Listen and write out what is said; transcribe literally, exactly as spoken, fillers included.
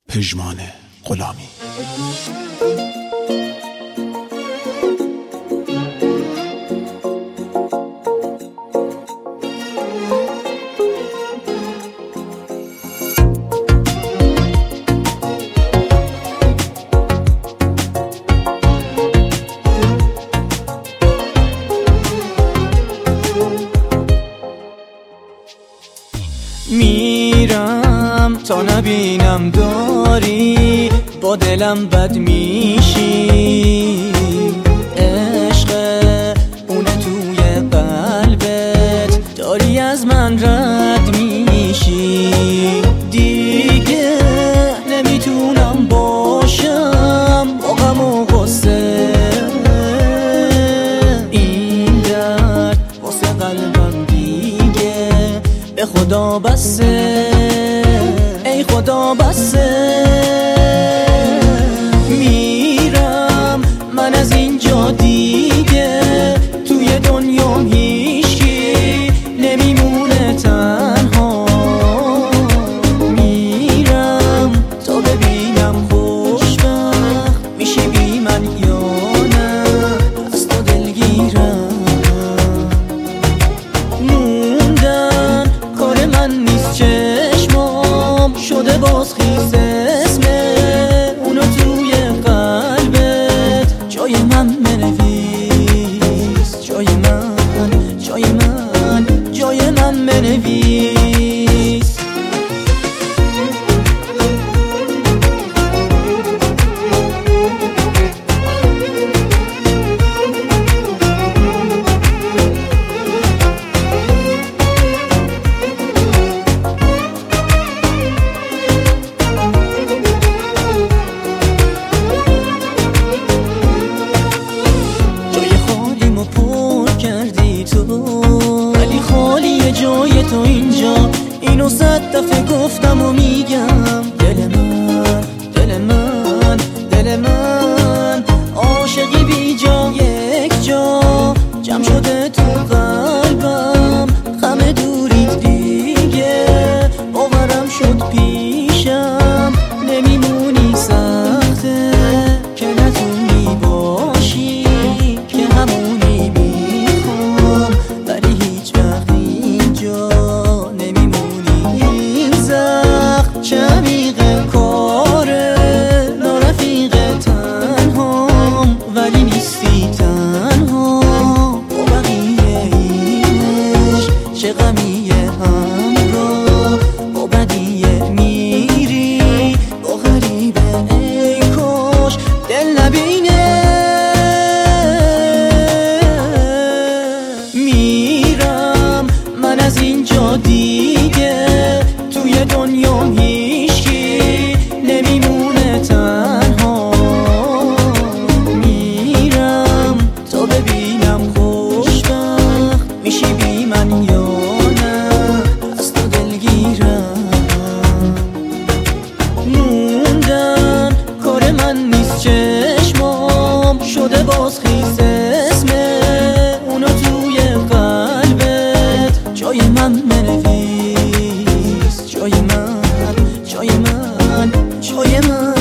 پژمان غلامی. میرم تا نبینم داری با دلم بد میشی، عشق اونه توی قلبت داری از من رد میشی. دیگه نمیتونم باشم با غم و غصه، این درد واسه قلبم دیگه به خدا بسه، ای خدا بسه. میرم من از اینجا دیگه، توی دنیا هیچکی نمیمونه تنها. میرم تا ببینم خوشبخت میشی بی من یا نه، از تو دلگیرم. موندن کار من نیست، چشمام شده باز خیز اسم اونو توی قلبت جای من بنویس، جای من، جای من، جای من بنویس. ولی خالیه جای تو اینجا، اینو صد دفعه گفتم و میگم. دل من، دل من، دل من عاشقی بی جا، یک جا جمع شده تو قلبم. غم دوریت دیگه باورم شد پیشم، نمیمونی سخته که نتونی باشی، که همونی میخوام ولی هیچ وقت اینجا نمیمونی. این زخم چه عمیقه کاره، نارفیق تنهام ولی نیستی تنها با بقیه. اینش چه غمیه همراه با بدیه، میری با غریبه ای کاش دل نبینه. میرم من از اینجا دیگه، توی دنیا هیچکی نمیمونه تنها. میرم تا ببینم خوشبخت میشی بی من یا نه، از تو دلگیرم. موندن کار من نیست، چشمام شده باز خیز اسم اونو توی قلبت جای من بنویس، جای من، جای من، جای من.